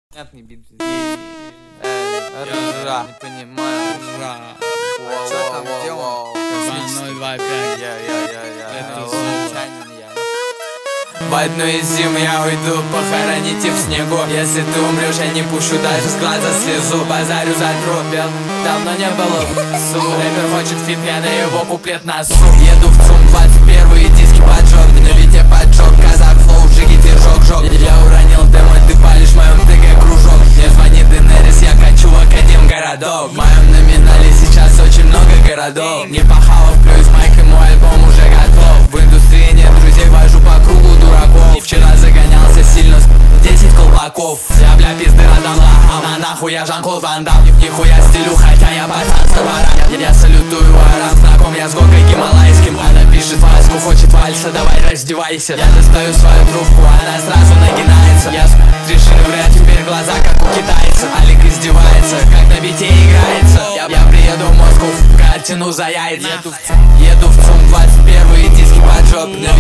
Понятный бит. Ра. Не понимаю. Ра. Что там делал? 1025. Это случайно я. В одну из зим я уйду, похороните в снегу. Если ты умрешь, я не пущу даже с глаза слезу. Базарю затрубил, давно не было рэпер хочет фит, я на его куплет носу. Еду в ЦУМ, 21-й диски поджег. На вите поджег, казак флоу, джигити жог. Я уронил демо, ты палишь в моем ТГ кружок. Мне звонит Денерис, я качу в Академгородок. В моем номинале сейчас очень много городов. Не пахалов, плюс майк и мой альбом уже готов. В индустрии нет друзей, вожу по кругу дураков. Вчера загонялся сильно, 10 колпаков. Я бля пизды раздала, а нахуй я Жан-Клод Ван Дам. Нихуя стилю, хотя я пацан с двора. Я салютую ворам, знаком я с Гогой Гималайским. Она пишет фаску, хочет вальса, давай раздевайся. Я достаю свою трубку, она сразу нагинается. Я решили вряд, теперь глаза как у китайца. Алик издевается, как на бите играется. Я приеду в Москву, картину за яйца. Еду в ЦУМ, 21-й диски поджег.